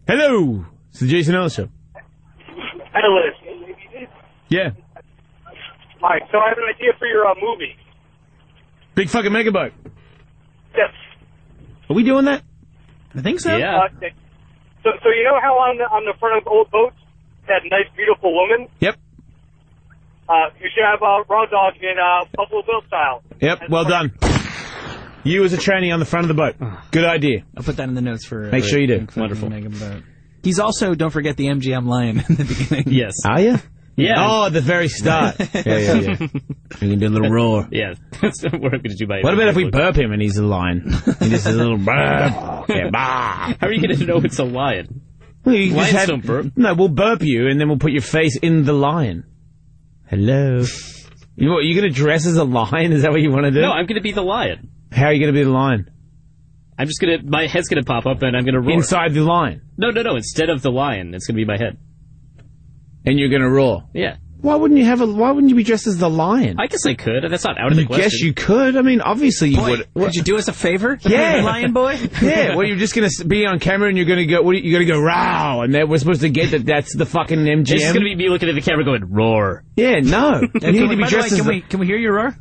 Hello. It's the Jason Ellis Show. Ellis. Yeah. Hi, so I have an idea for your movie. Big fucking megaboat. Yes. Are we doing that? I think so. Yeah. So you know how on the front of old boats, that nice, beautiful woman? Yep. You should have Raw Dog in Buffalo Bill style. Yep, well done. You as a tranny on the front of the boat. Good idea. I'll put that in the notes for... Make sure you do. Wonderful. He's also, don't forget, the MGM Lion in the beginning. Yes. Are you? Yeah. Oh, at the very start. yeah. You can do a little roar. Yeah. That's what I'm going to do by What about if we burp him and he's a lion? He just a little burp. Yeah, bah. How are you going to know it's a lion? Well, you Lions just don't burp. No, we'll burp you and then we'll put your face in the lion. Hello. You're going to dress as a lion? Is that what you want to do? No, I'm going to be the lion. How are you going to be the lion? I'm just going to... My head's going to pop up and I'm going to roar. Inside the lion? No. Instead of the lion, it's going to be my head. And you're going to roar? Yeah. Why wouldn't you be dressed as the lion? I guess I could. That's not out of the question. I guess you could. I mean, obviously you would. Could you do us a favor? Yeah. Lion boy? Yeah. Well, you're just going to be on camera and you're going to go, you're going to go, row, and then we're supposed to get that's the fucking MGM. It's going to be me looking at the camera going, roar. Yeah, no. You need to be dressed as Can we hear your roar?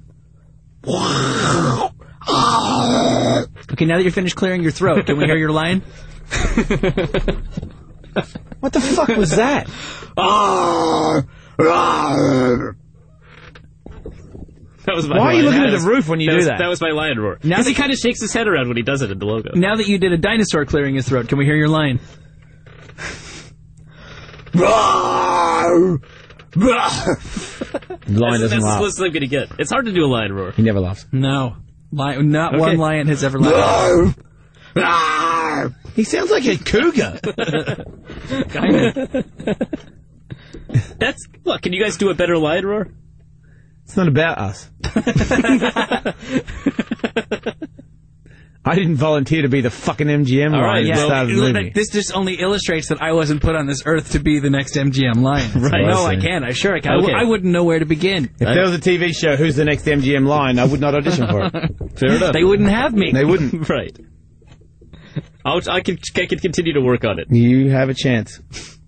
Okay, now that you're finished clearing your throat, can we hear your lion? What the fuck was that? That was my Why are you lion. looking at the roof when you do that? That was my lion roar. Because he kind of shakes his head around when he does it in the logo. Now that you did a dinosaur clearing his throat, can we hear your lion? Lion doesn't That's laugh. the closest I'm going to get. It's hard to do a lion roar. He never laughs. No. Not one lion has ever laughed. He sounds like a cougar. Kind of. Look, can you guys do a better lion roar? It's not about us. I didn't volunteer to be the fucking MGM lion at the start of the movie. This just only illustrates that I wasn't put on this earth to be the next MGM lion. Right. No, I can. I can. Okay. I wouldn't know where to begin. If there was a TV show, Who's the Next MGM Lion, I would not audition for it. Fair enough. They wouldn't have me. They wouldn't. Right. I can continue to work on it. You have a chance.